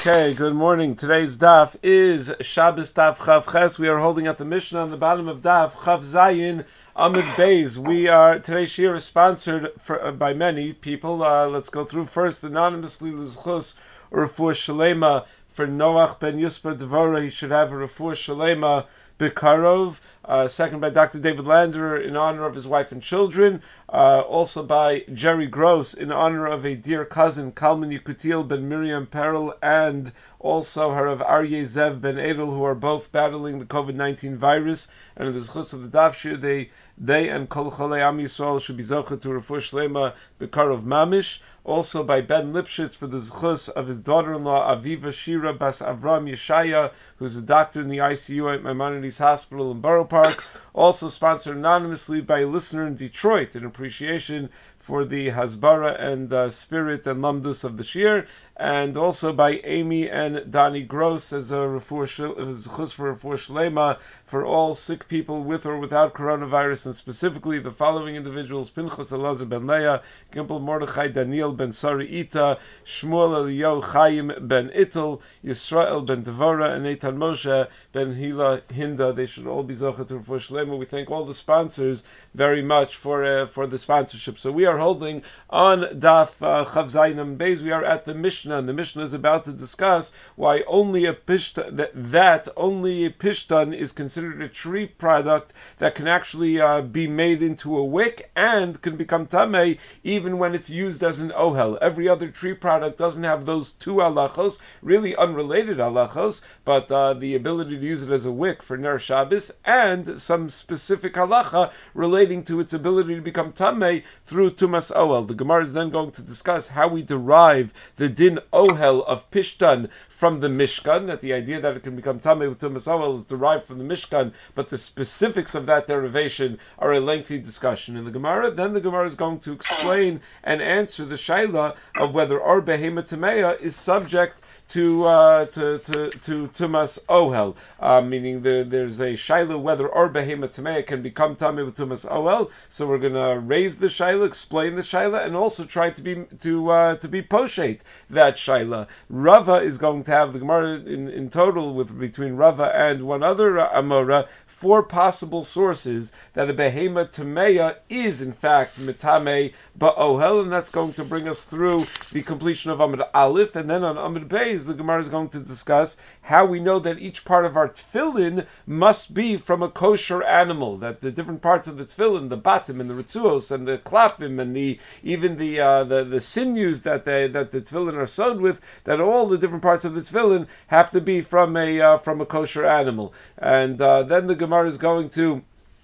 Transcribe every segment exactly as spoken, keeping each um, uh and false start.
Okay, good morning. Today's daf is Shabbos Daf Chav Ches. We are holding at the Mishnah on the bottom of daf Chav Zayin Amid Beis. We are today's shir is sponsored for, uh, by many people. Uh, let's go through first anonymously L'Zchus Refuah Shalema for Noach ben Yuspa Devora. He should have a Refuah Shalema Bekarov. Uh, second by Doctor David Lander in honor of his wife and children. Uh, also by Jerry Gross in honor of a dear cousin, Kalman Yukutil ben Miriam Perel, and also her of Aryeh Zev ben Edel, who are both battling the covid nineteen virus. And in the Zchus of the Daf Shir, they, they and Kol Cholei Am Yisrael should be zocheh to Refuah Shlema Bekarov Mamish. Also by Ben Lipschitz for the Zchus of his daughter-in-law, Aviva Shira Bas Avram Yeshaya, who's a doctor in the I C U at Maimonides Hospital in Borough Park. Also sponsored anonymously by a listener in Detroit in appreciation for the Hasbara and uh, spirit and lamdus of the shir, and also by Amy and Donnie Gross as a refuah for refuah shlema for all sick people with or without coronavirus, and specifically the following individuals: Pinchas Elazar ben Leah, Gimpel Mordechai Daniel ben Sari Ita, Shmuel Eliyahu Chaim ben Itel, Yisrael ben Devora, and Eitan Moshe ben Hila Hinda. They should all be zocheh to refuah shlema. We thank all the sponsors very much for uh, for the sponsorship. So we are holding on Daf uh, Chav Zayin Beis. We are at the Mishnah, and the Mishnah is about to discuss why only a pishtan that, that only a pishtan is considered a tree product that can actually uh, be made into a wick and can become tamei even when it's used as an ohel. Every other tree product doesn't have those two halachos, really unrelated halachos, but uh, the ability to use it as a wick for Ner Shabbos and some specific halacha relating to its ability to become tamei through tumas ohel. The Gemara is then going to discuss how we derive the din ohel of pishtan from the Mishkan, that the idea that it can become tamei with tumas ohel is derived from the Mishkan, but the specifics of that derivation are a lengthy discussion in the Gemara. Then the Gemara is going to explain and answer the shaila of whether or behema tameya is subject to uh, to to to tumas ohel, uh, meaning the, there's a shaila whether or behema tameya can become tamei with tumas ohel. So we're going to raise the shaila, explain the shaila, and also try to be to uh, to be poshet that shaila. Rava is going to have the Gemara in, in total with between Rava and one other uh, Amora four possible sources that a behema tameya is in fact mitame ba'ohel, and that's going to bring us through the completion of Amud Aleph, and then on Amud Beis the Gemara is going to discuss how we know that each part of our tefillin must be from a kosher animal, that the different parts of the tefillin, the batim and the ritzuos and the klapim and the even the uh, the, the sinews that they, that the tefillin are sewed with, that all the different parts of the tefillin have to be from a uh, from a kosher animal. And uh, then the Gemara is going to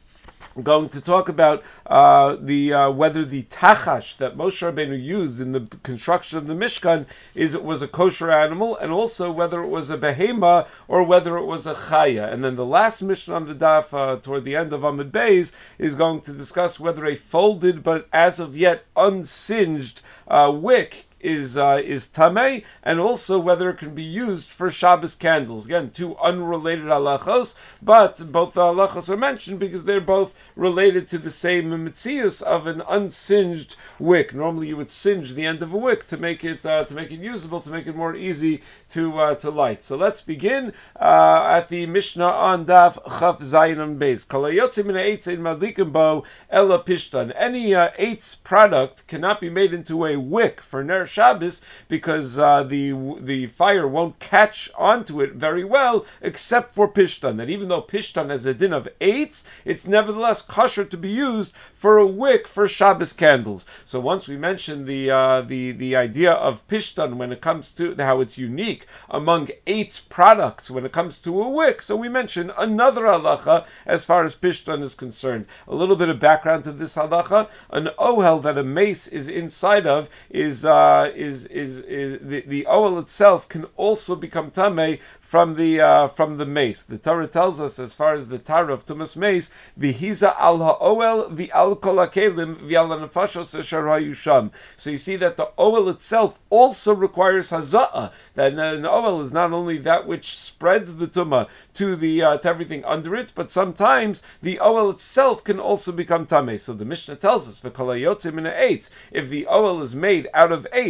going to talk about uh, the uh, whether the tachash that Moshe Rabbeinu used in the construction of the Mishkan is it was a kosher animal, and also whether it was a behema or whether it was a chaya. And then the last Mishnah on the daf uh, toward the end of Amud Beis is going to discuss whether a folded but as of yet unsinged uh, wick is uh, is tamei, and also whether it can be used for Shabbos candles. Again, two unrelated halachos, but both the halachos are mentioned because they're both related to the same mitzias of an unsinged wick. Normally, you would singe the end of a wick to make it uh, to make it usable, to make it more easy to uh, to light. So let's begin uh, at the Mishnah on Daf Chaf Zayin on Beis. Kalayotzim min ha'etz ein madlikim bo ela pishtan. Any uh, eitz product cannot be made into a wick for Ner Shabbos because uh, the the fire won't catch onto it very well, except for pishtan. That even though pishtan has a din of eitz, it's nevertheless kosher to be used for a wick for Shabbos candles. So once we mentioned the uh, the the idea of pishtan when it comes to how it's unique among eitz products when it comes to a wick, so we mentioned another halacha as far as pishtan is concerned. A little bit of background to this halacha: an ohel that a mace is inside of is uh, is, is is the the ohel itself can also become tamei from the uh, from the mace. The Torah tells us, as far as the Torah of tumas mace, v'hiza al ha'oel v'al kol hakelim v'al hanefashos asher hayusham. So you see that the ohel itself also requires haza'ah. That an ohel is not only that which spreads the tumah to the uh, to everything under it, but sometimes the ohel itself can also become tamei. So the Mishnah tells us, v'kol hayotzim min ha'etz, if the ohel is made out of eitz,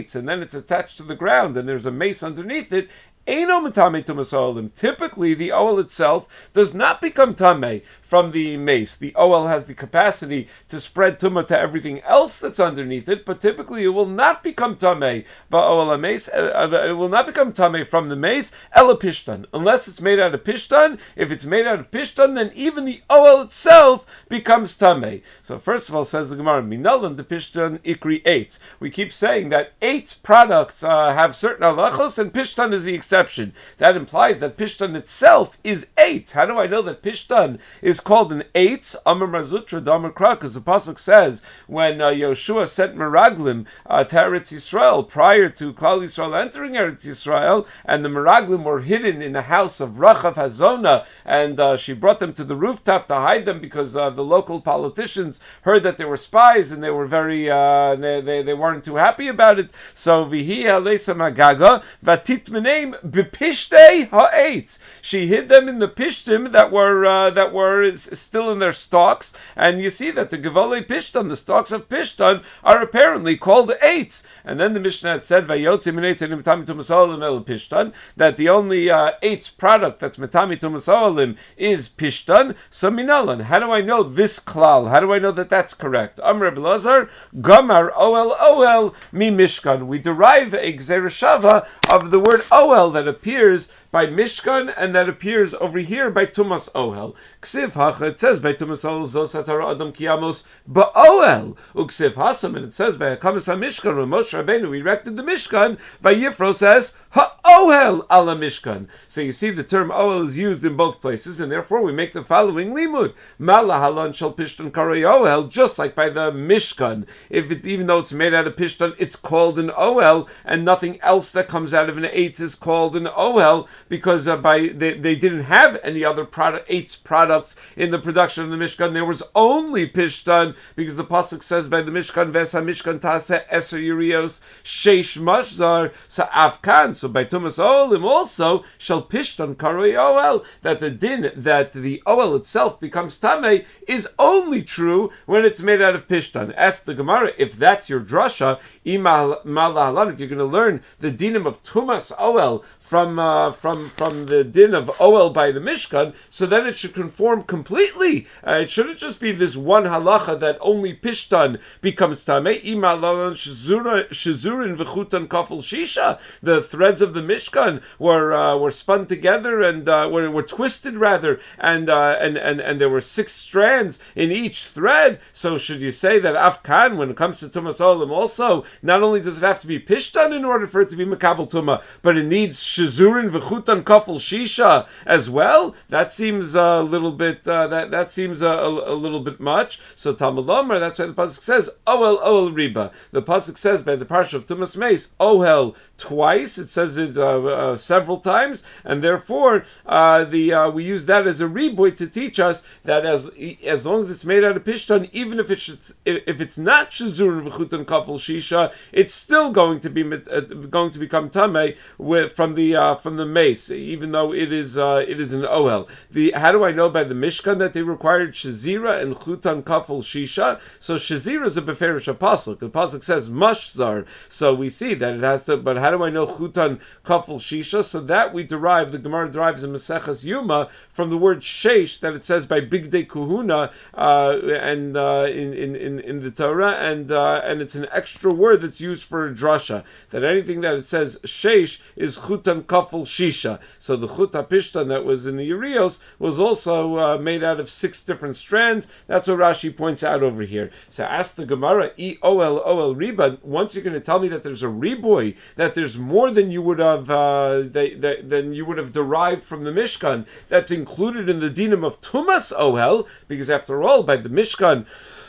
eitz, and then it's attached to the ground, and there's a mace underneath it, Eino Matame Tumas Oelim. Typically, the oil itself does not become Tameh from the mace. The oil has the capacity to spread Tumah to everything else that's underneath it, but typically it will not become Tameh. But oil mace, it will not become Tameh from the mace, Ela Pishtan. Unless it's made out of Pishtan. If it's made out of Pishtan, then even the oil itself becomes Tameh. So first of all, says the Gemara, Minalan the Pishtan Ikri Eitz. We keep saying that eight products uh, have certain halachos, and Pishtan is the exception. Exception. That implies that Pishtan itself is eight. How do I know that Pishtan is called an eight? Amar Mazutra Damar Kra, because the pasuk says when uh, Yoshua sent Meraglim uh, to Eretz Yisrael prior to Klal Yisrael entering Eretz Yisrael, and the Meraglim were hidden in the house of Rachav Hazona, and uh, she brought them to the rooftop to hide them because uh, the local politicians heard that they were spies and they were very uh, they, they they weren't too happy about it. So Vihi Alesa Magaga Vatit Meneim B'pishtei ha'etz. She hid them in the pishtim that were uh, that were is, still in their stalks, and you see that the Gevolei Pishtan, the stalks of Pishtan, are apparently called eitz. And then the Mishnah had said Vayotzi Minetz Mitami Tumas Olim El Pishtan, that the only uh, eitz product that's Mitami Tumas Olim is Pishtan. So Minalan, how do I know this klal? How do I know that that's correct? Amr Reb Elazar Gamar Oel Oel Mi Mishkan. We derive a Gzereshava of the word Oel that appears by Mishkan and that appears over here by Tumas Ohel. Ksiv Hacha, it says by Tumas Ohel Zos Hatara Adam Kiyamos Ba'oel. Uksiv Hasam, and it says by Hakamas HaMishkan, when Moshe Rabbeinu erected the Mishkan, Vayifro says Ha'ohel ala Mishkan. So you see the term Ohel is used in both places, and therefore we make the following limud. Mala Halan Shal Pishtan Karei Ohel, just like by the Mishkan. If it, even though it's made out of Pishtan, it's called an Ohel, and nothing else that comes out of an eitz is called an Ohel, because uh, by they, they didn't have any other product, eitz products in the production of the Mishkan. There was only Pishtan, because the pasuk says by the Mishkan, Vesa Mishkan Tase Eser Yurios Sheish Mashzar Sa Afkan. So by Tumas Olim also Shal Pishtan Karoi Oel, that the din that the oil itself becomes Tameh is only true when it's made out of Pishtan. Ask the Gemara, if that's your drasha, Imal Malahalan, if you're going to learn the dinim of Tumas Oel from uh, from from the din of Oel by the Mishkan, so then it should conform completely. Uh, it shouldn't just be this one halacha that only Pishtan becomes Tameh. Imalan Shazurin v'chutan kafel shisha. The threads of the Mishkan were uh, were spun together and uh, were, were twisted rather, and uh, and and and there were six strands in each thread. So should you say that Afkan, when it comes to Tumas Olim, also not only does it have to be Pishtan in order for it to be Makabel Tumah, but it needs Shazurin v'chutan kafel shisha as well? That seems a little bit. Uh, that that seems a, a, a little bit much. So Talmud Lomar. That's why the pasuk says Ohel Ohel Riba. The pasuk says by the parsha of Tumas Meis Ohel twice. It says it uh, uh, several times, and therefore uh, the uh, we use that as a riboy to teach us that as as long as it's made out of Pishtan, even if it's if it's not Shazurin v'chutan kafel shisha, it's still going to be uh, going to become Tameh with from the uh, from the mace, even though it is uh, it is an Ohel. The how do I know by the Mishkan that they required Shazira and Chutan Kafel Shisha? So Shazira is a beferish pasuk. The pasuk says Mashzar, so we see that it has to. But how do I know Chutan Kafel Shisha? So that we derive, the Gemara derives in Maseches Yuma from the word Sheish that it says by Bigdei Kuhuna uh, and uh, in, in in in the Torah, and uh, and it's an extra word that's used for a drasha. That anything that it says Sheish is Chutan Kafel Shisha. So the Chut HaPishtan that was in the Urios was also uh, made out of six different strands. That's what Rashi points out over here. So ask the Gemara, E O L O L Riba, once you're going to tell me that there's a riboy, that there's more than you would have uh, that, that, than you would have derived from the Mishkan, that's included in the dinam of Tumas Ohel, because after all, by the Mishkan,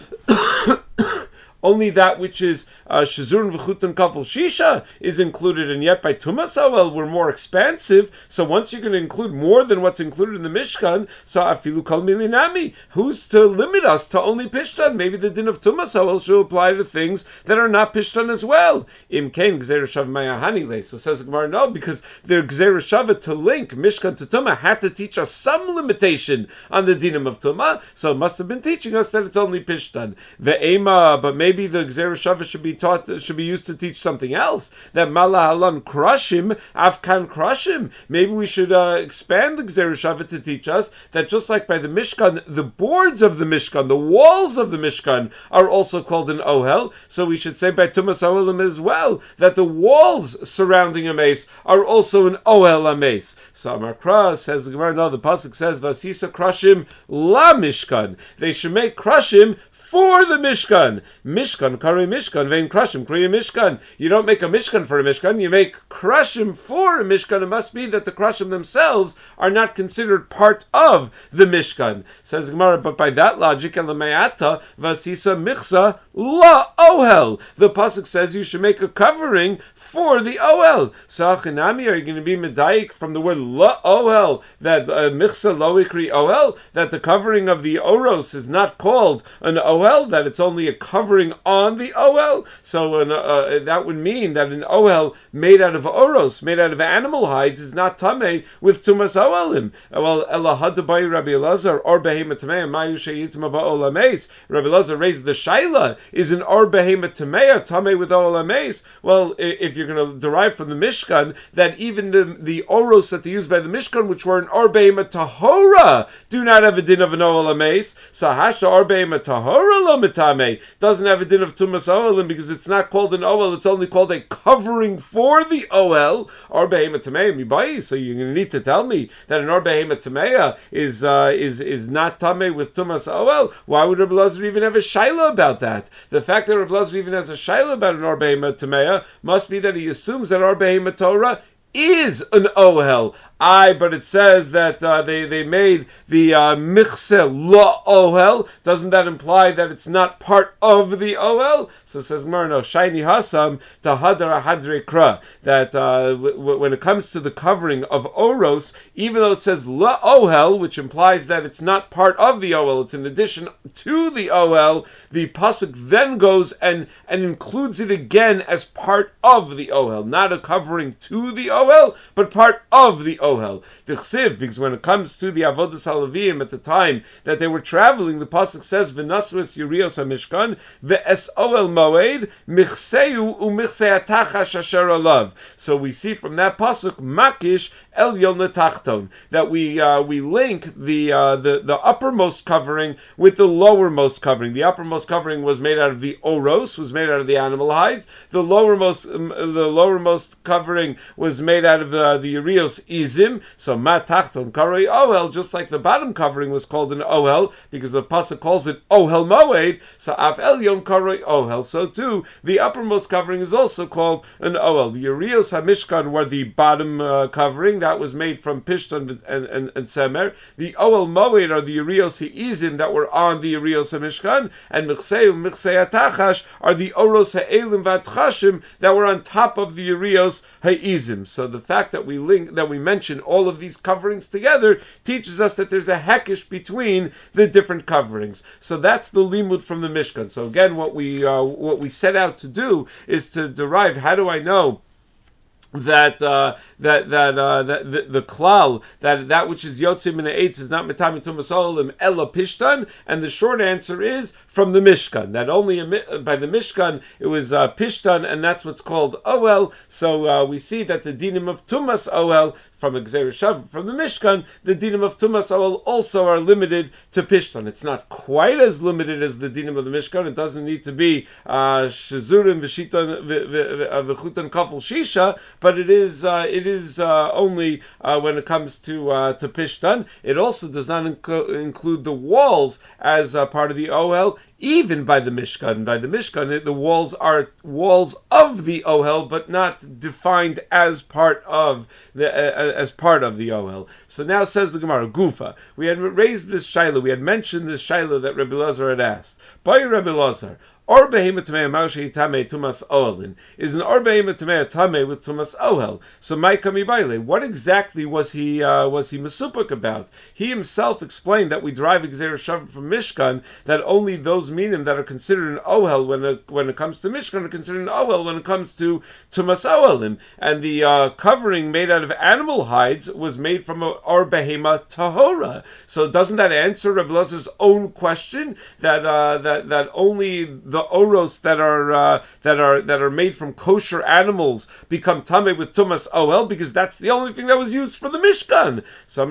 only that which is uh, Shazurin v'chutan kafel shisha is included, and yet by Tumas Ohel we're more expansive. So once you're going to include more than what's included in the Mishkan, so afilu kol milinami, who's to limit us to only Pishtan? Maybe the din of Tumas Ohel should apply to things that are not Pishtan as well. Im kain gzeir shav mayahanile. So says the Gemara, no, because the gzeir shava to link Mishkan to Tumah had to teach us some limitation on the dinim of Tumah, so it must have been teaching us that it's only Pishtan. Ve'ema, but maybe Maybe the Gzeir Shava should be taught, should be used to teach something else. That malahalan krushim, afkan krushim. Maybe we should uh, expand the Gzeir Shavit to teach us that just like by the Mishkan, the boards of the Mishkan, the walls of the Mishkan are also called an ohel. So we should say by Tumas Ohelim as well that the walls surrounding a mace are also an ohel a mace. So Amar Kra says the Gemara, no, the pasuk says Vasisa krushim la Mishkan. They should make krushim for the Mishkan. Mishkan, kari Mishkan, vein krushim, kriya Mishkan. You don't make a Mishkan for a Mishkan, you make krushim for a Mishkan. It must be that the krushim themselves are not considered part of the Mishkan. Says Gemara, but by that logic, elamayata vasisa michsa la ohel. The pasuk says you should make a covering for the ohel. So achinami, are you going to be medayik from the word la ohel, that uh, michsa lo ikri ohel, that the covering of the oros is not called an ohel, that it's only a covering on the ohel? So an, uh, that would mean that an ohel made out of oros, made out of animal hides, is not tameh with tumas ohelim. Well, elahadabai Rabbi Elazar or behema tameh mayu sheyitma ba'olameis. Rabbi Elazar raised the shaila, is an or behema tameh tameh with olameis? Well, if you're going to derive from the Mishkan that even the the oros that they used by the Mishkan, which were an or behema tahora, do not have a din of an olameis. So hasha or behema tahora doesn't have a din of tumas ohelim because it's not called an ohel, it's only called a covering for the ohel. Or behema tamei mibai. So you're going to need to tell me that an or behema tamei is uh, is is not tamei with tumas ohel. Why would Rabbi Elazar even have a shaila about that? The fact that Rabbi Elazar even has a shaila about an or behema tamei must be that he assumes that or behema Torah is an ohel. I, but it says that uh, they, they made the uh, michse la ohel. Doesn't that imply that it's not part of the ohel? So it says Gemara, no, shayni hasam tahadar hadre kra. That uh, w- w- when it comes to the covering of oros, even though it says la ohel, which implies that it's not part of the ohel, it's in addition to the ohel, the pasuk then goes and, and includes it again as part of the ohel. Not a covering to the ohel, but part of the ohel. Dichsiv, because when it comes to the Avodas Halavim at the time that they were traveling, the pasuk says V'nasris Yurios HaMishkan Ve'es Oel Moed Michseu U'Michsei HaTachash Asher Alav. So we see from that pasuk Makish Elyon L'Tachton, that we uh, we link the, uh, the the uppermost covering with the lowermost covering. The uppermost covering was made out of the oros, was made out of the animal hides. The lowermost um, the lowermost covering was made out of uh, the Yurios Izim. So matachton karei ohel, just like the bottom covering was called an ohel because the pasuk calls it ohel moed. So af elyon karei ohel. So too the uppermost covering is also called an ohel. The Yurios HaMishkan were the bottom uh, covering that was made from pishton and, and, and semer. The ohel moed are the Yurios Izim that were on the Yurios HaMishkan, and michsei michsei hatachash are the oros ha'elim v'atchashim that were on top of the Yurios ha'izim. So the fact that we link that we mention all of these coverings together teaches us that there's a hekish between the different coverings. So that's the limud from the Mishkan. So again, what we uh, what we set out to do is to derive, how do I know that uh, that that uh, that the, the klal that that which is yotzim in the eitz is not metami tumas ohelim ella pishtan, and the short answer is from the Mishkan, that only a, by the Mishkan it was uh, pishtan, and that's what's called ohel. So uh, we see that the dinim of tumas ohel from a Gzeir Shavit, from the Mishkan, the dinim of tumas ohel also are limited to pishtan. It's not quite as limited as the dinim of the Mishkan. It doesn't need to be shezurim v'shitan v'chutan kafel shisha, but it is uh, it is uh, only uh, when it comes to uh, to pishtan. It also does not inc- include the walls as uh, part of the ohel. Even by the Mishkan, by the Mishkan, the walls are walls of the ohel, but not defined as part of the uh, as part of the ohel. So now says the Gemara, Gufa. We had raised this shaila, we had mentioned this shaila that Rabbi Elazar had asked. By Rabbi Elazar, or behema tamei ma'ushei tamei tumas ohelin is an or behema tamei tamei with tumas ohel. So Maika mibayle, what exactly was he uh, was he mesupuk about? He himself explained that we derive Gzeir Shavit from Mishkan, that only those minim that are considered an ohel when it, when it comes to Mishkan are considered an ohel when it comes to tumas ohelim, and the uh, covering made out of animal hides was made from a or behema tahora. So doesn't that answer Rabbi Elazar's own question that uh, that that only the oros that are uh, that are that are made from kosher animals become tamei with tumas oel, because that's the only thing that was used for the Mishkan. So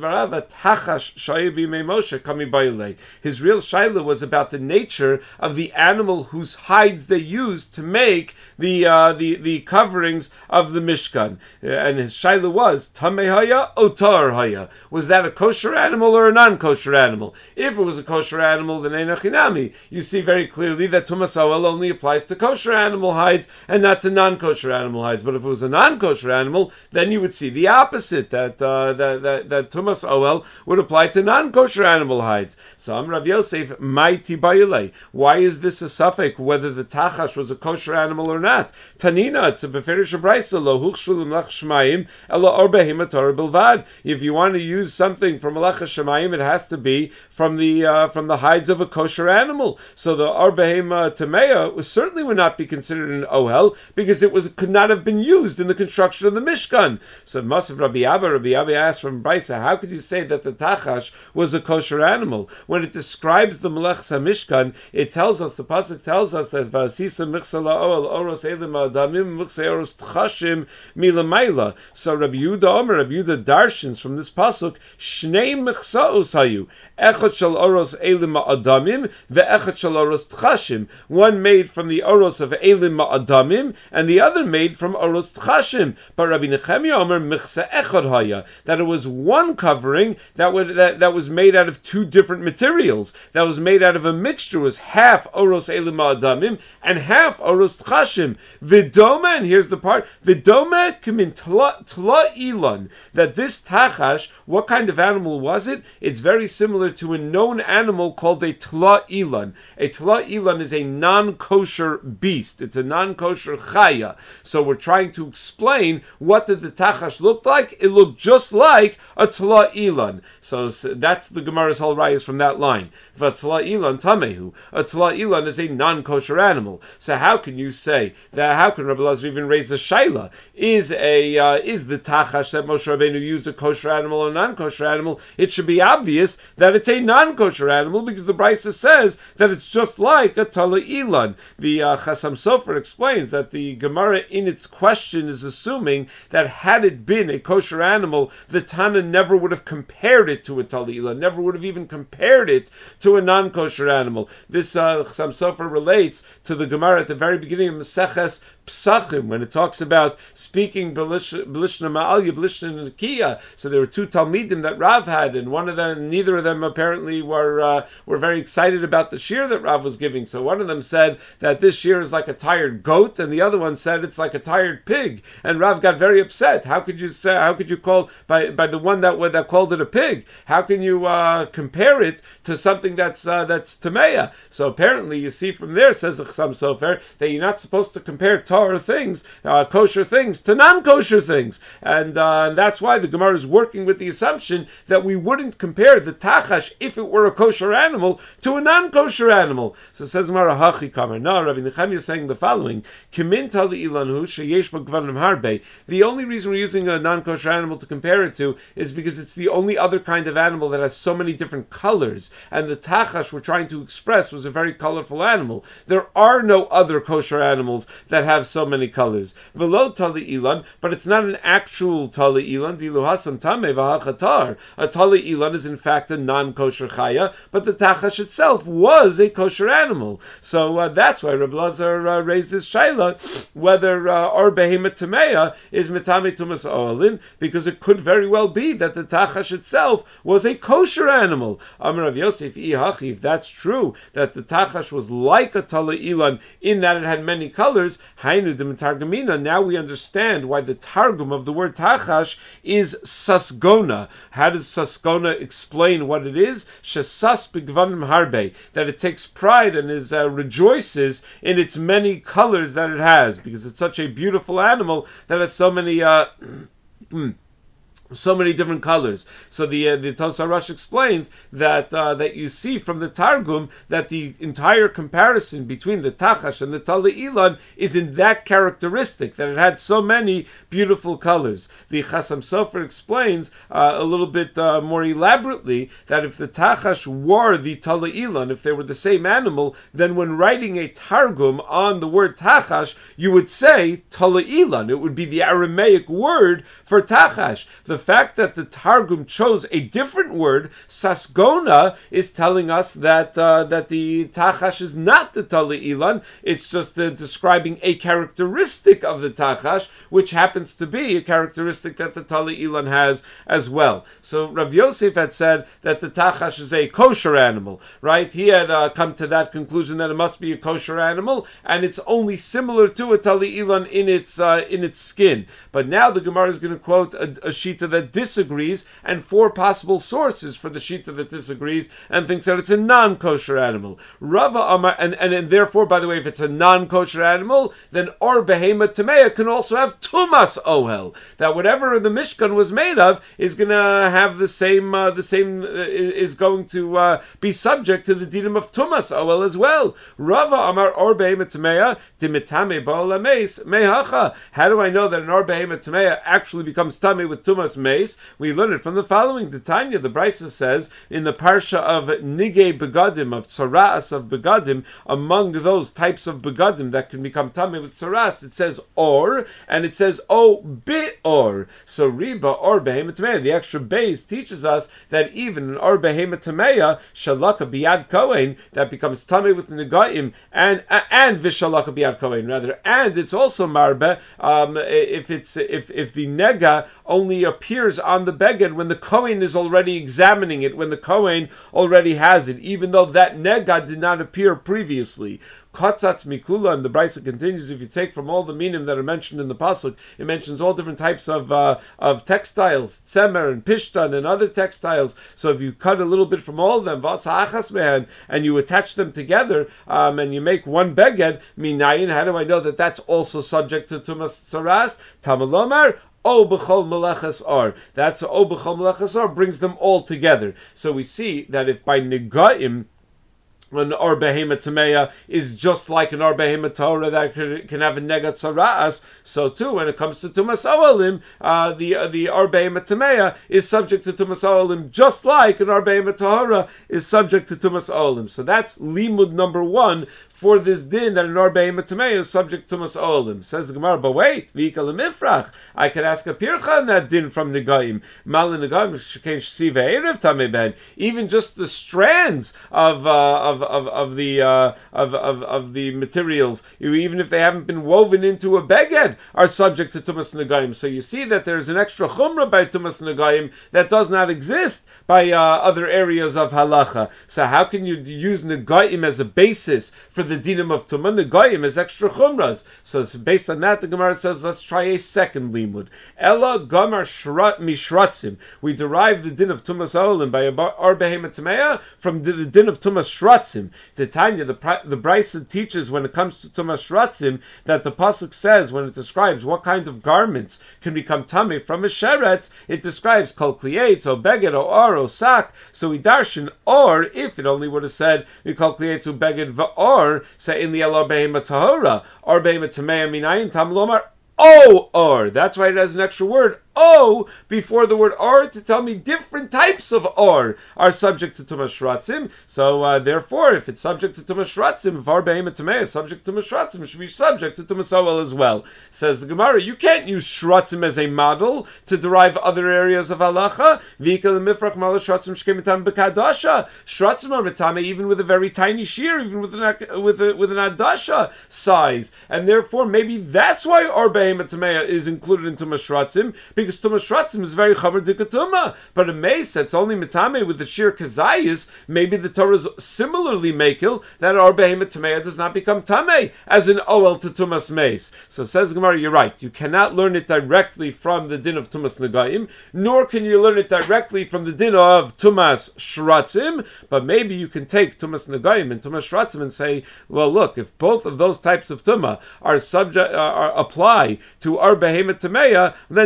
his real shaila was about the nature of the animal whose hides they used to make the uh, the the coverings of the Mishkan, and his shaila was tamei haya o tar haya. Was that a kosher animal or a non-kosher animal? If it was a kosher animal, then einachinami. You see very clearly that tumas oel only applies to kosher animal hides and not to non-kosher animal hides. But if it was a non-kosher animal, then you would see the opposite, that uh, that that, that tumas oel would apply to non-kosher animal hides. So I'm Rav Yosef, mighty bayilei. Why is this a suffix, whether the tachash was a kosher animal or not? Tanina, it's a beferish brayso, lo huchshulim lach shmayim ela orbehim atar bilvad. If you want to use something from malach shemayim, it has to be from the uh, from the hides of a kosher animal. So the arbehim tameya was certainly would not be considered an ohel, because it was could not have been used in the construction of the Mishkan. So Masav Rabbi Abba, Rabbi Abba asked from Brisa, how could you say that the tachash was a kosher animal? When it describes the Melech HaMishkan, it tells us, the pasuk tells us that Vasisa Michsa La'ol Oros Elim Adamim Michsa Oros Tchashim Milamayla. So Rabbi Yehuda Omer, Rabbi Yehuda darshins from this pasuk, Shnei Michsaos Hayu, Echad Shal Oros Elim Adamim, Ve'echad Shal Oros Tchashim. One made from the Oros of Elim Adamim, and the other made from Oros Tchashim. But Rabbi Nechemia Omer Michsa Echad Haya, that it was one covering that would that, that was made out of two different materials, that was made out of a mixture, was half Oros Elim Adamim and half Oros Tchashim. Vidoma, and here's the part, Vidoma Kimin Tla Ilan, that this tachash, what kind of animal was it? It's very similar to a known animal called a Tla Ilan. A Tla Ilan is a non-kosher beast. It's a non-kosher chaya. So we're trying to explain, what did the tachash look like? It looked just like a Tla Ilan. So, so that's the Gemara's whole rayas from that line. V'tla Ilan tamehu. A Tla Ilan is a non-kosher animal. So how can you say that? How can Rabbi Lazar even raise a shaila? Is a uh, is the tachash that Moshe Rabbeinu used a kosher animal or non-kosher animal? It should be obvious that it's a non-kosher animal, because the Brisa says that it's just like a Tla Ilan. The uh, Chasam Sofer explains that the Gemara in its question is assuming that had it been a kosher animal, the Tana never would have compared it to a Tla Ilan, never would have even compared it to a non-kosher animal. This uh, Chasam Sofer relates to the Gemara at the very beginning of Maseches Psachim, when it talks about speaking Belishna Ma'alya, Belishna Nakiya. So there were two Talmidim that Rav had, and one of them, neither of them apparently were uh, were very excited about the shir that Rav was giving. So one of them said that this shir is like a tired goat, and the other one said it's like a tired pig. And Rav got very upset. How could you say? How could you call by by the one that that called it a pig? How can you uh, compare it to something that's uh, that's tameya? So apparently, you see from there, says the Chasam Sofer, that you're not supposed to compare Torah things, uh, kosher things, to non-kosher things, and, uh, and that's why the Gemara is working with the assumption that we wouldn't compare the tachash, if it were a kosher animal, to a non-kosher animal. So it says Gemara Hachi Kamer. No, Rabbi Nechemia is saying the following: Kimin Tali Ilanhu sheyesh b'gvanim harbe. The only reason we're using a non-kosher animal to compare it to is because it's the only other kind of animal that has so many different colors, and the tachash we're trying to express was a very colorful animal. There are no other kosher animals that have so many colors. Velo Tali Ilan, but it's not an actual Tali Ilan. Dilu Hasan Tameh v'hachatar. A Tali Ilan is in fact a non-kosher chaya, but the tachash itself was a kosher animal. So uh, that's why Rabbi Lazar uh, raised this shaila, whether uh, or behemoth tameya is mitame tumas oelin, because it could very well be that the tachash itself was a kosher animal. Amar Rav Yosef ihachi, if that's true, that the tachash was like a Tali Ilan in that it had many colors, hainu de mitargamina. Now we understand why the targum of the word tachash is sasgona. How does sasgona explain what it is? Shesas b'gvanim harbe, that it takes pride and is uh, rejoices in its many colors that it has, because it's such a beautiful animal that has so many uh, so many different colors. So the uh, the Tosar Rush explains that uh, that you see from the Targum that the entire comparison between the Tachash and the Tala Ilan is in that characteristic, that it had so many beautiful colors. The Chasam Sofer explains uh, a little bit uh, more elaborately that if the Tachash were the Tala Ilan, if they were the same animal, then when writing a Targum on the word Tachash, you would say Tala Ilan. It would be the Aramaic word for Tachash. The fact that the Targum chose a different word, Sasgona, is telling us that uh, that the Tachash is not the Tala Ilan. It's just uh, describing a characteristic of the Tachash, which happens to be a characteristic that the Tala Ilan has as well. So Rav Yosef had said that the Tachash is a kosher animal, right? He had uh, come to that conclusion that it must be a kosher animal, and it's only similar to a Tala Ilan in its uh, in its skin. But now the Gemara is going to quote a, a shita that disagrees, and four possible sources for the shita that disagrees and thinks that it's a non-kosher animal. Rava Amar, and, and, and therefore, by the way, if it's a non-kosher animal, then Or Behema Tameya can also have Tumas Ohel. That whatever the Mishkan was made of is going to have the same, uh, the same, uh, is going to uh, be subject to the dinim of Tumas Ohel as well. Rava Amar Or Behema Tameya Dimitame Ba'olameis Mehacha. How do I know that an Or Behema Tameya actually becomes Tame with Tumas Meis? We learn it from the following. The Tanya, the Brisa says in the parsha of Nigei Begadim, of Tzaras of Begadim, among those types of Begadim that can become Tameh with Tzaras, it says Or, and it says O Bi-Or. So Riba Or Behema Tameya, the extra base teaches us that even an Or Behema Tameya, Shalaka Biad Kohen, that becomes Tameh with Negaim, and and Vishalaka Biad Kohen, rather, and it's also Marbe, um, if it's if if the Nega only appears on the beged when the Kohen is already examining it, when the Kohen already has it, even though that Nega did not appear previously. Katzatz Mikula, and the Brisa continues, if you take from all the minim that are mentioned in the Pasuk, it mentions all different types of uh, of textiles, tzemer and pishtan and other textiles. So if you cut a little bit from all of them, Vas Hachas Mehan, and you attach them together, um, and you make one beged, minayin, how do I know that that's also subject to Tumas Tzaras? Tamalomar, O b'chol melechas or. That's O b'chol melechas or brings them all together. So we see that if by negaim an Or Behema Tameya is just like an Or Behema Torah that can have a Negat Tzara'as, so too when it comes to Tumas Olim, uh, the uh, the Or Behema Tameya is subject to Tumas Olim just like an Or Behema Torah is subject to Tumas Olim. So that's limud number one for this din that an Or Behema Tameya is subject to Tumas Olim. Says the Gemara, but wait, V'ika L'mifrach, I could ask a pircha on that din from Negaim. Mal Negaim Shekain Shesiva Erev Tamei Ben. Even just the strands of uh, of Of, of the uh, of, of of the materials, even if they haven't been woven into a beged, are subject to Tumas Negaim. So you see that there's an extra chumrah by Tumas Negaim that does not exist by uh, other areas of halacha. So how can you use Negaim as a basis for the dinim of Tumah? Negaim as extra chumras. So based on that, the Gemara says, let's try a second limud. Ella Gamar Mishratzim. We derive the din of Tumas Olim by Or Behema Tameya from the, the din of Tumas Shratzim. Titania, the the Brisa teaches when it comes to Tumas Shratzim that the pasuk says when it describes what kind of garments can become tamei from a sheretz, it describes kol klietz o beged o or o sak. So we darshan or if it only would have said kol klietz o beged v'or say in the Or Behema Tahora Or Behema Tameya minayin tam lomar o or. That's why it has an extra word O before the word or to tell me different types of or are subject to Tumas Shratzim. So uh, therefore, if it's subject to Tumas Shratzim, if Or Behema Tameya is subject to Tumas Shratzim, it should be subject to Tumas Oel as well. Says the Gemara, you can't use Shratzim as a model to derive other areas of halacha. V'ikal mifrach mala Shratzim shkemitam b'kadasha. Shratzim are mitame even with a very tiny shear, even with an with a, with an adasha size, and therefore maybe that's why Or Behema Tameya is included in Tumas Shratzim. Because Tumas Shratzim is very chamer dikatuma, but a mace that's only mitame with the sheer kazayis, maybe the Torah is similarly makil that Or Behema Tameya does not become tamei as an oel to Tumas mace. So says Gemara, you're right. You cannot learn it directly from the din of Tumas Negaim, nor can you learn it directly from the din of Tumas Shratzim. But maybe you can take Tumas Negaim and Tumas Shratzim and say, well, look, if both of those types of tuma are subject uh, are apply to Or Behema Tameya, then Tumas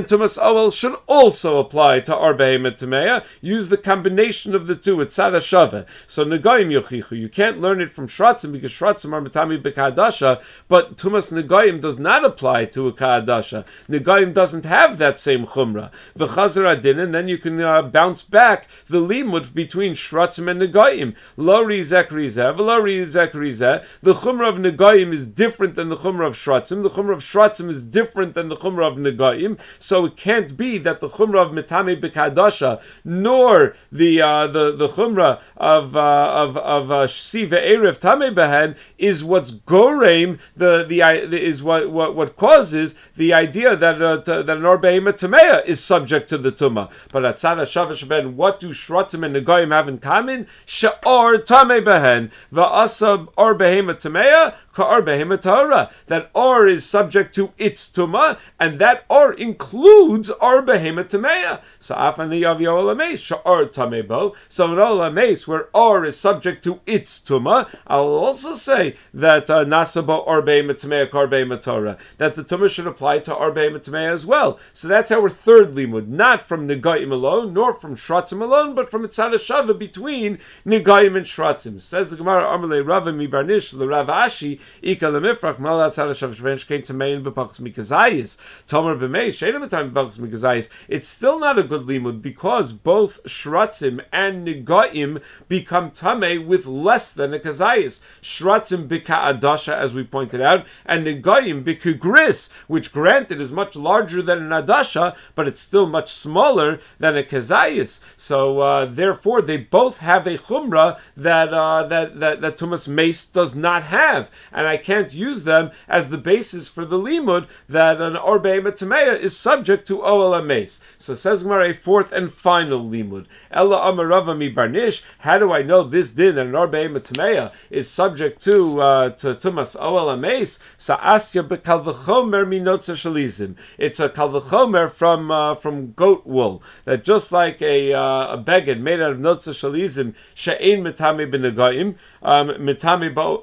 Oel should also apply to Ar Behema Tameya. Use the combination of the two. It's Tzad Shava. So Negoyim Yochichu. You can't learn it from Shratzim because Shratzim are Matami B'Ka'adasha, but Tumas Negoyim does not apply to a Ka'adasha. Negoyim doesn't have that same Chumrah. V'Chazar Adin, and then you can uh, bounce back the limud between Shratzim and Negoyim. Lo Rizek Rizeh, V'lo Rizek Rizeh. The Chumrah of Negoyim is different than the Chumrah of Shratzim. The Chumrah of Shratzim is different than the Chumrah of Negoyim. So it can't be that the Chumrah of Mitame B'Ka'adasha nor the uh, the the Chumrah of uh, of of uh, Siva Erev Tamei Behen is what's Goreim the the is what what what causes the idea that uh, to, that an Or Behema Tameya is subject to the Tumah. But at Tzad Shavash Ben, what do Shratzim and Negoyim have in common? She'or Tamei Behen va'asab Or Behema Tameya ka'Or Behema Tahara. That Or is subject to its Tumah, and that Or includes Or Behema Tameya. So Afani Yav Yoel Ameis she'or Tamei Bo. So in Ol Ameis, where Or is subject to its Tumah, I'll also say that Nasaba Or Behema Tameya ka'Or Behema Tahara, that the Tumah should apply to Or Behema Tameya as well. So that's our third limud, not from Negoyim alone, nor from Shratzim alone, but from Tzad Shava between Negoyim and Shratzim. Says the Gemara, Amalei Rava mi Barnish le Rav Ashi Ika lemifrach Malat Tzad Shava shvein shkein tamein b'pachos mikazayis Tomer b'mei sheina b'tayim b'pachos mikazayis. It's still not a good limud because both Shratzim and Negoyim become tamei with less than a kazayis. Shratzim b'ka'adasha, as we pointed out, and Negoyim b'kugris, which granted is much larger than an adasha, but it's still much smaller than a kazayis. So uh, therefore, they both have a chumrah that uh, that that, that Tumas Mace does not have, and I can't use them as the basis for the limud that an Or Behema Tameya is subject to Oel Mace. So says Gemara, a fourth and final limud. Ella Amarava mi Barnish. How do I know this din that an Or Behema Tameya is subject to uh, to Tumas Oel Mace? Sa'asya bekal v'chomer minotza shalizim. It's a kal v'chomer from uh, from goat wool. That just like a uh, a beged made out of notza shalizim she'ein mitame b'negoyim um, mitame bo.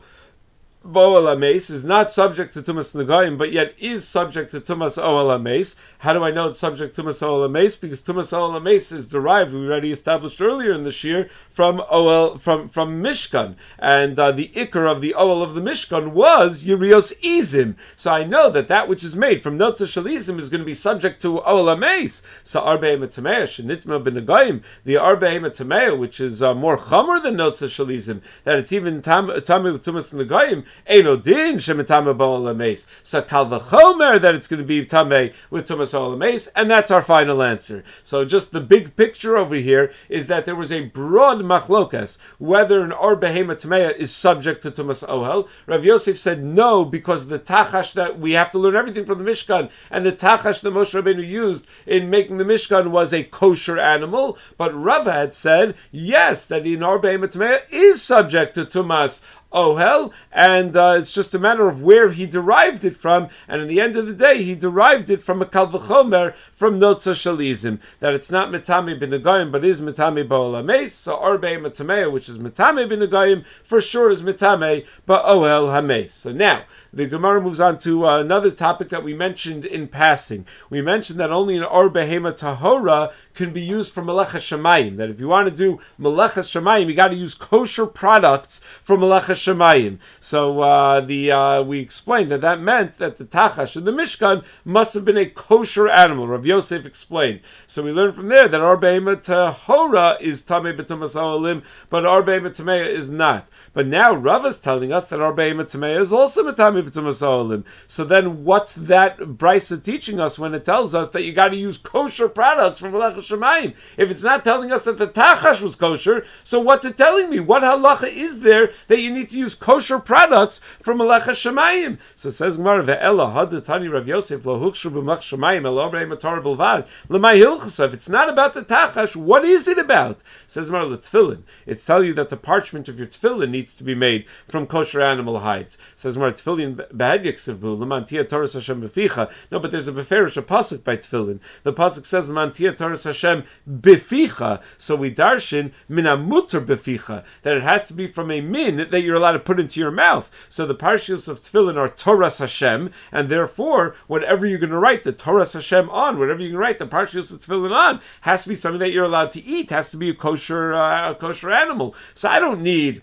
Bo'el HaMeis is not subject to Tumas Negoyim, but yet is subject to Tumas O'el HaMeis. How do I know it's subject to Tumas O'el HaMeis? Because Tumas O'el HaMeis is derived, we already established earlier in the Shir, from O'el, from, from Mishkan. And uh, the Iker of the O'el of the Mishkan was Yerios Izim. So I know that that which is made from Notza Shalizim is going to be subject to O'el HaMeis. So Ar Behema Tameya, Shenitma B'Negoyim, the Ar Behema Tameya, which is uh, more Chomer than Notza Shalizim, that it's even Tam with Tumas Negoyim, Eino din shemitame bo'el HaMeis. So kal v'chomer that it's going to be tamei with tumas o'el HaMeis, and that's our final answer. So just the big picture over here is that there was a broad machlokas whether an Or Behema Tameya is subject to tumas ohel. Rav Yosef said no, because the tachash that we have to learn everything from the Mishkan, and the tachash that Moshe Rabbeinu used in making the Mishkan was a kosher animal. But Rav had said yes, that an Or Behema Tameya is subject to tumas ohel, and uh, it's just a matter of where he derived it from, and in the end of the day, he derived it from a kal v'chomer from Notza Shalizim, that it's not Mitame B'Negoyim, but is Mitame Bo'el HaMeis. So Or Behema Tameya, which is Mitame B'Negoyim, for sure is Mitame Ba'oel HaMeis. So now, the Gemara moves on to uh, another topic that we mentioned in passing. We mentioned that only an Or Behema Tahora can be used for Melecha Shemayim. That if you want to do Melecha Shemayim, you got to use kosher products for Melecha Shemayim. So uh, the uh, we explained that that meant that the Tachash and the Mishkan must have been a kosher animal. Rav Yosef explained. So we learned from there that Or Behema Tahora is Tamei B'Tumas O'elim, but Or Behema Tameya is not. But now Rav is telling us that Or Behema Tameya is also Mitame B'Tumas O'elim. So then what's that Brisa teaching us when it tells us that you got to use kosher products from Melecha Shemayim? If it's not telling us that the Tachash was kosher, so what's it telling me? What halacha is there that you need to use kosher products from Melecha Shemayim? So says Gemara, Ve'ela hadatani Rav Yosef lo hukshu b'Melecha Shemayim el Obrei Matar B'Lvad l'may hilchasa. If it's not about the Tachash, what is it about? Says Gemara, the Tefillin. It's telling you that the parchment of your Tefillin needs to be made from kosher animal hides. Says Gemara, Tefillin b'Hadyak Sevbu l'man tia Torah Hashem b'ficha. No, but there's a beferish a pasuk by Tefillin. The pasuk says l'man tia Torah Hashem b'ficha. So we darshin min amuter b'ficha, that it has to be from a min that you're you're allowed to put into your mouth. So the Parshios of Tefillin are Toras Hashem, and therefore, whatever you're going to write the Toras Hashem on, whatever you can write the Parshios of Tefillin on, has to be something that you're allowed to eat, has to be a kosher, uh, a kosher animal. So I don't need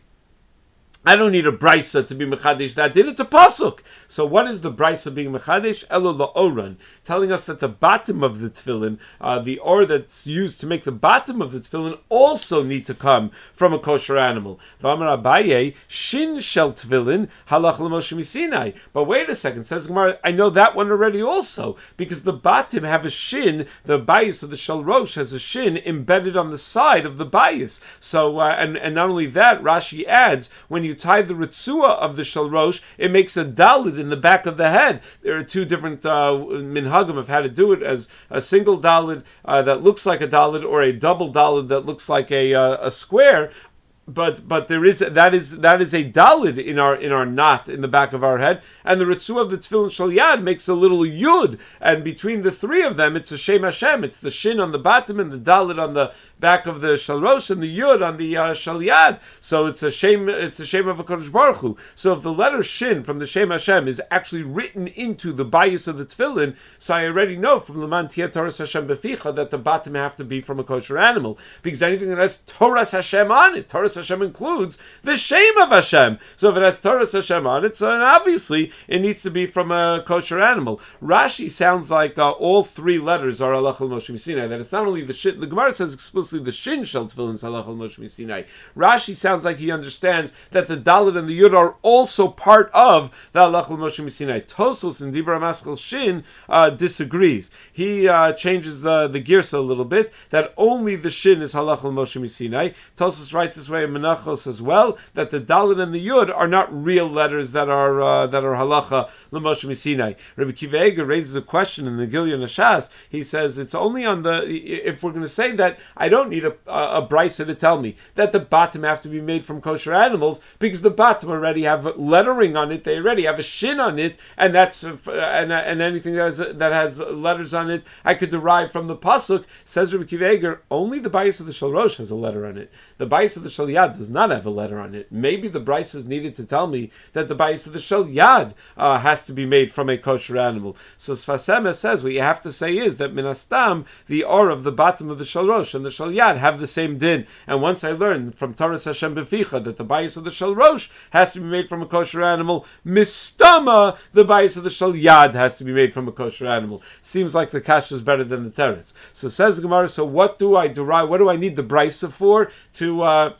I don't need a brisa to be mechadish that din. It's a pasuk. So what is the brisa being mechadish? Elo la'oran, telling us that the bottom of the tefillin, uh, the or that's used to make the bottom of the tefillin, also need to come from a kosher animal. V'amar Abaye, shin shel tefillin halach l'Moshe Misinai. But wait a second, says Gemara, I know that one already also, because the bottom have a shin, the bias of the shel rosh has a shin embedded on the side of the bias. So uh, and and not only that, Rashi adds, when you You tie the ritzua of the shel rosh, it makes a dalit in the back of the head. There are two different uh, minhagim of how to do it, as a single dalit uh, that looks like a dalit, or a double dalit that looks like a uh, a square. But but there is that is that is a dalid in our in our knot in the back of our head, and the ritzua of the tefillin shel yad makes a little yud, and between the three of them, it's a shem Hashem. It's the shin on the bottom and the dalid on the back of the shel rosh and the yud on the uh, shel yad. So it's a shem it's a shem of a Kodesh Baruch Hu. So if the letter shin from the shem Hashem is actually written into the bias of the tefillin, so I already know from Leman Tia Toras Hashem Beficha that the bottom have to be from a kosher animal, because anything that has Toras Hashem on it, Toras Hashem includes the shame of Hashem. So if it has Toras Hashem on it, so obviously it needs to be from a kosher animal. Rashi sounds like uh, all three letters are halach l'Moshe Misinai. That it's not only the shin. The Gemara says explicitly the shin shel tefillin is halach l'Moshe Misinai. Rashi sounds like he understands that the dalet and the yud are also part of the halach l'Moshe Misinai. Tosos in Dibra Maskal Shin uh, disagrees. He uh, changes the the girsa a little bit, that only the shin is halach l'Moshe Misinai. Tosos writes this way in Menachos as well, that the dalet and the yud are not real letters that are uh, that are halacha l'Moshe Misinai. Rabbi Kiva Eger raises a question in the Gilyon Hashas. He says it's only on the, if we're going to say that, I don't need a, a, a brisa to tell me that the bottom have to be made from kosher animals, because the bottom already have lettering on it, they already have a shin on it, and that's uh, and and anything that has that has letters on it, I could derive from the pasuk. Says Rabbi Kiva Eger, only the bias of the shel rosh has a letter on it. The bias of the shel yad does not have a letter on it. Maybe the brisa is needed to tell me that the bias of the shel yad uh, has to be made from a kosher animal. So Sfas Emes says what you have to say is that minastam, the or of the bottom of the shel rosh and the shel yad have the same din. And once I learned from Toras Hashem Beficha that the bias of the shel rosh has to be made from a kosher animal, mistama, the bias of the shel yad has to be made from a kosher animal. Seems like the kasha is better than the teretz. So says the Gemara, so what do I derive? What do I need the brisa for to? Uh,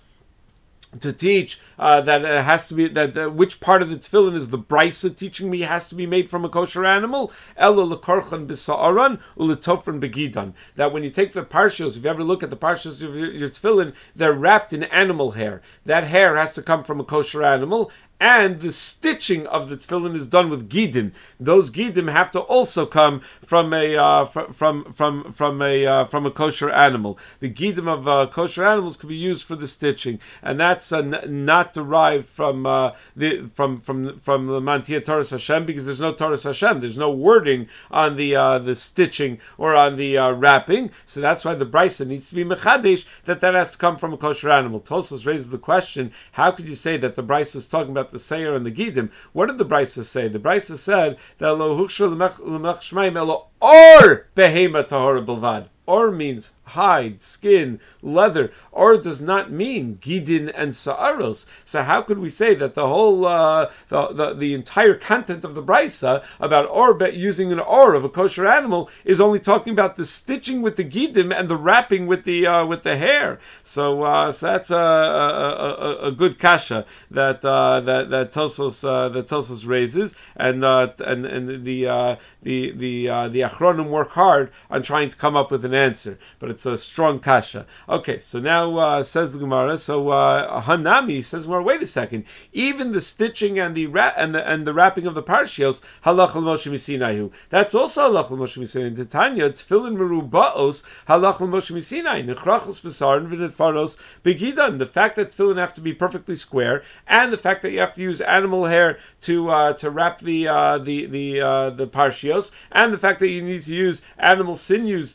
to teach uh, that it has to be that uh, which part of the tefillin is the brisa teaching me has to be made from a kosher animal? Elo lekorchan b'sa'aran uletofran begidan. That when you take the parshos, if you ever look at the parshos of your, your tefillin, they're wrapped in animal hair. That hair has to come from a kosher animal. And the stitching of the tefillin is done with gidim. Those gidim have to also come from a uh, from from from a uh, from a kosher animal. The gidim of uh, kosher animals can be used for the stitching, and that's uh, n- not derived from uh, the from from from the Mantia Toras Hashem, because there's no Toras Hashem. There's no wording on the uh, the stitching or on the uh, wrapping. So that's why the brisa needs to be mechadesh, that that has to come from a kosher animal. Tosfos raises the question: how could you say that the brisa is talking about the Seir and the Gidim? What did the Brisa say? The Brisa said that lo huksha l'mech shmaim elo or behema tahora bilvad. Or means hide, skin, leather. Or does not mean gidin and sa'aros. So how could we say that the whole, uh, the, the the entire content of the brisa about or using an or of a kosher animal is only talking about the stitching with the gidim and the wrapping with the uh, with the hair? So, uh, so that's a, a, a, a good kasha that uh, that that Tosfos uh, that Tosfos raises, and uh, and and the uh, the the uh, the Achronim work hard on trying to come up with an answer, but it's a strong kasha. Okay, so now uh, says the Gemara. So uh, Hanami says, "Well, wait a second. Even the stitching and the ra- and the and the wrapping of the parshios halach l'Moshe Misinayu. That's also halach l'Moshe Misinayu. Titania tefillin merubaos halach l'Moshe Misinai nechrachos b'sarin v'netfaros begidan. The fact that tefillin have to be perfectly square, and the fact that you have to use animal hair to uh, to wrap the uh, the the uh, the parshios, and the fact that you need to use animal sinews to uh,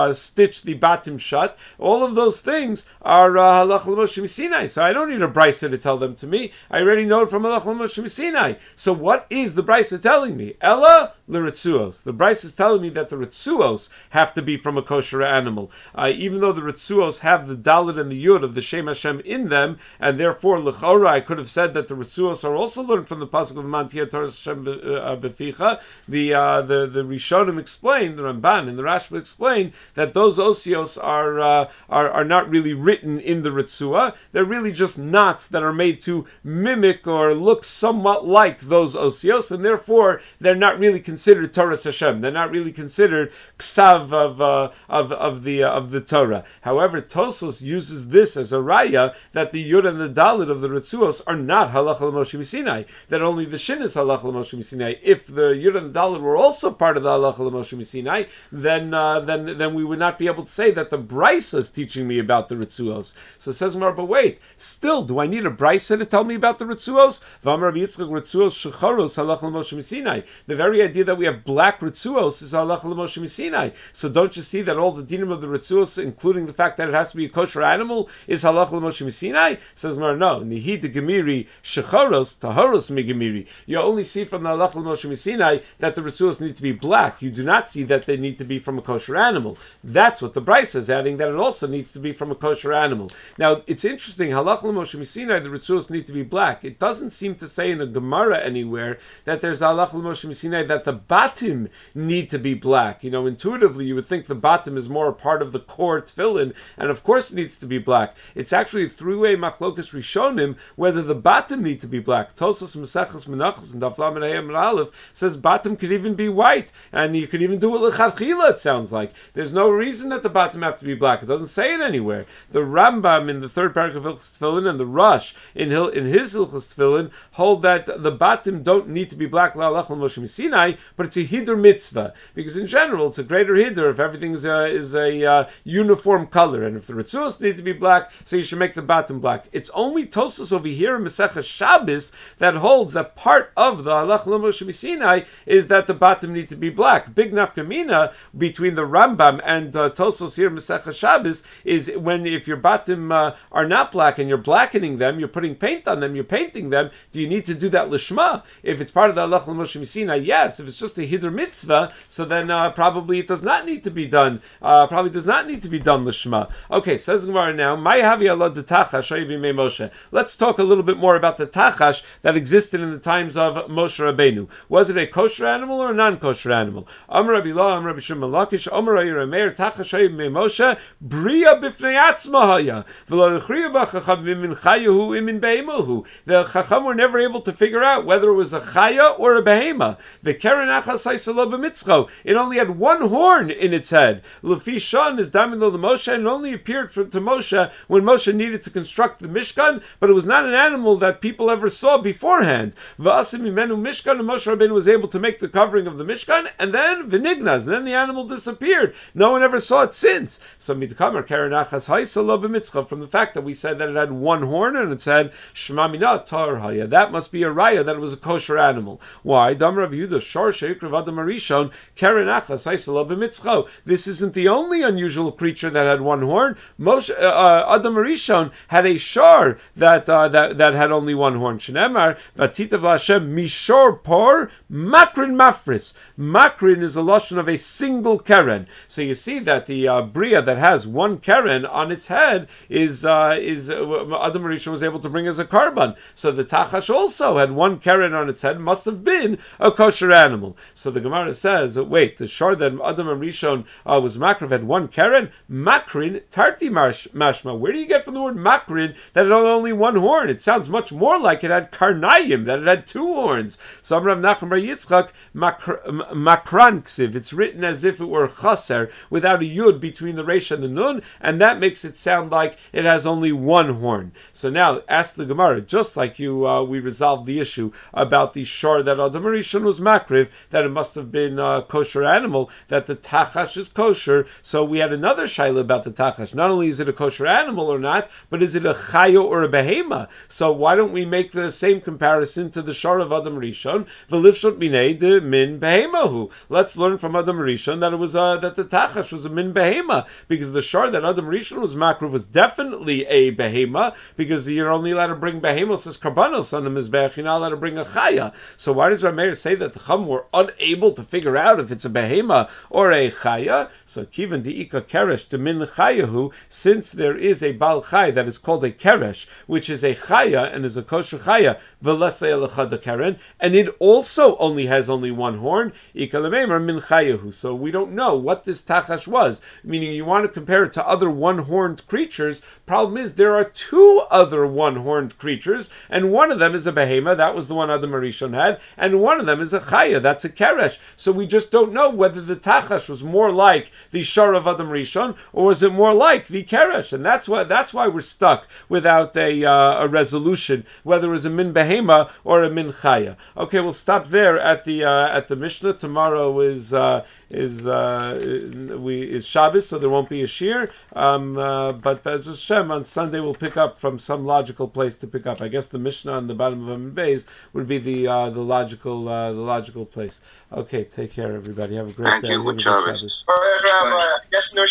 uh, stitch the batim shut. All of those things are uh, halacha l'Moshe Sinai. So I don't need a brisa to tell them to me. I already know it from halacha l'Moshe Sinai. So what is the brisa telling me? Ella l'ritzuos. The brisa is telling me that the ritzuos have to be from a kosher animal. Uh, even though the ritzuos have the dalet and the yud of the Shem Hashem in them, and therefore l'chora I could have said that the ritzuos are also learned from the pasuk of Mantia Torah Hashem beficha. The uh, the the Rishonim explained, the Ramban and the Rashba explained that those osios are uh, are are not really written in the ritzua. They're really just knots that are made to mimic or look somewhat like those osios, and therefore they're not really considered Torah Hashem. They're not really considered ksav of uh, of of the uh, of the Torah. However, Tosos uses this as a raya that the yud and the dalet of the ritzuos are not halacha l'Moshe Sinai. That only the shin is halacha l'Moshe Sinai. If the yud and the dalet were also part of the halacha l'Moshe Sinai, then uh, then then we would not be able to say that the brisa is teaching me about the ritzuos. So says Mar, but wait, still, do I need a brisa to tell me about the ritzuos? V'amar Yitzchak ritzuos shecharos halacha l'Moshe Sinai. The very idea that we have black ritzuos is halacha l'Moshe Sinai. So don't you see that all the dinim of the ritzuos, including the fact that it has to be a kosher animal, is halacha l'Moshe Sinai? Says Mar, no. Nihi de gemiri shecharos taharos mi gemiri. You only see from the halacha l'Moshe Sinai that the ritzuos need to be black. You do not see that they need to be from a kosher animal. That's what the brisa is adding, that it also needs to be from a kosher animal. Now, it's interesting, halacha l'Moshe Sinai, the ritzuos need to be black. It doesn't seem to say in a Gemara anywhere that there's halacha l'Moshe Sinai that the batim need to be black. You know, intuitively, you would think the batim is more a part of the core tefillin, and of course it needs to be black. It's actually a three-way machlokas rishonim whether the batim need to be black. Tosos Maseches Menachos and Daf Lamed Hey Amud Aleph says batim could even be white, and you could even do it l'chadchila, it sounds like. There's no reason that the batim have to be black. It doesn't say it anywhere. The Rambam in the third paragraph of Hilchos Tefillin and the Rosh in, Hil, in his Hilchos Tefillin hold that the batim don't need to be black la'alach l'Moshe Sinai, but it's a hidur mitzvah, because in general it's a greater hidur if everything is a, is a uh, uniform color, and if the ritzuos need to be black, so you should make the batim black. It's only Tosos over here in Maseches Shabbos that holds that part of the halach l'Moshe Sinai is that the batim need to be black. Big nafkamina between the Rambam and uh, Tosos here in Maseches Shabbos is when if your batim uh, are not black and you're blackening them, you're putting paint on them, you're painting them, do you need to do that lishma? If it's part of the halach l'Moshe Sinai, yes. If it's just a hidur mitzvah, so then uh, probably it does not need to be done. Uh, probably does not need to be done lishma. Okay, says Gemara now. Let's talk a little bit more about the tachash that existed in the times of Moshe Rabbeinu. Was it a kosher animal or a non-kosher animal? Amar Rabbi Lo, Amar Rabbi Shimon Lakish, Amar Rabbi Meir, tachash hayim me Moshe, bria b'fnei atzma haya, v'lo yichriya b'chacham min chayahu imin behemohu. The chacham were never able to figure out whether it was a chaya or a behema. The keren achas haysalo b'mitzcho. It only had one horn in its head. Lefi shan is damin lo Moshe, and it only appeared for, to Moshe when Moshe needed to construct the Mishkan, but it was not an animal that people ever saw beforehand. V'asim imenu Mishkan, and Moshe Rabbeinu was able to make the covering of the Mishkan, and then v'nignaz, and then the animal disappeared. No one ever saw it since. So mitkamar keren achas haysalo b'mitzcha, from the fact that we said that it had one horn and it said shema mina tar haya, that must be a raya that it was a kosher animal. Why? Dam Rav Yehuda shor sheikrev adam arishon keren achas haysalo b'mitzcha. This isn't the only unusual creature that had one horn. Moshe uh, uh, Adam Arishon had a shor that uh, that that had only one horn. Shneimar vatitav Hashem mishor por makrin mafris. Makrin is a lashon of a single keren. So you see that the uh, bria that has one keren on its head is uh, is uh, Adam Arishon was able to bring as a carbon. So the tachash also had one keren on its head. Must have been a kosher animal. So the Gemara says, wait, the shor that Adam Arishon uh, was makrin had one keren. Makrin tarti mash, mashma. Where do you get from the word makrin that it had only one horn? It sounds much more like it had karnayim, that it had two horns. So Rav Nachman bar Yitzchak makran ksiv. It's written as if it were chaser without a yud between the resh and the nun, and that makes it sound like it has only one horn. So now ask the Gemara, just like you, uh, we resolved the issue about the shor that Adam Rishon was makriv. that it must have been a kosher animal, that the tachash is kosher. So we had another shaila about the tachash. Not only is it a kosher animal or not, but is it a chaya or a behema? So why don't we make the same comparison to the shar of Adam Rishon? V'livshot minei de min behemahu. Let's learn from Adam Rishon that it was uh, that the tachash was a min behema, because the shar that Adam Rishon was makruv was definitely a behema, because you're only allowed to bring behemos as karbanos on the mizbeach. You're not allowed to bring a chaya. So why does Rameir say that the Chum were unable to figure out if it's a behema or a chaya? So kivan diika keresh de min chayahu, since there is a bal chay that is called a keresh, which is a chaya and is a kosher chaya, v'lesei elachad keren, and it also only has only one horn. Ika lemeimar min chayahu. So we don't know what this tachash was. Meaning, you want to compare it to other one-horned creatures. Problem is, there are two other one-horned creatures, and one of them is a behema. That was the one Adam Rishon had, and one of them is a chaya. That's a keresh. So we just don't know whether the tachash was more like the shar of Adam Rishon, or was it more like the keresh? And that's why that's why we're stuck without a uh, a resolution whether it was a min behema or a min chaya. Okay, we'll stop there at the uh, at the Mishnah. Tomorrow is uh, is uh, we is Shabbos, so there won't be a shir. Um, uh, but Be'ez Hashem on Sunday we'll pick up from some logical place to pick up. I guess the Mishnah on the bottom of Amud Beis would be the uh, the logical uh, the logical place. Okay, take care, everybody. Have a great Thank day. you. Good Shabbos. Yes, no